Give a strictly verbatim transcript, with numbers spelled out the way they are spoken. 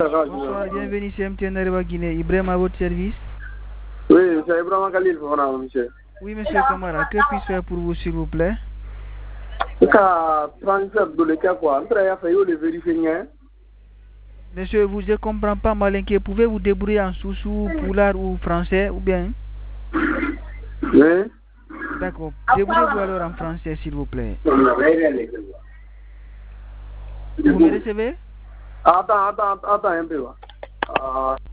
Bonsoir, bienvenue chez M T N Areva Guinée. Ibrahim à votre service. Oui, c'est Ibrahim Khalil, monsieur. Oui, monsieur Kamara, que puis-je faire pour vous, s'il vous plaît? Monsieur, vous ne comprenez pas malinqué. Pouvez-vous débrouiller en sous-sous, poulard ou français ou bien? Oui. D'accord. Débrouillez-vous alors en français, s'il vous plaît. Vous me recevez? Attends, attends, attends un peu.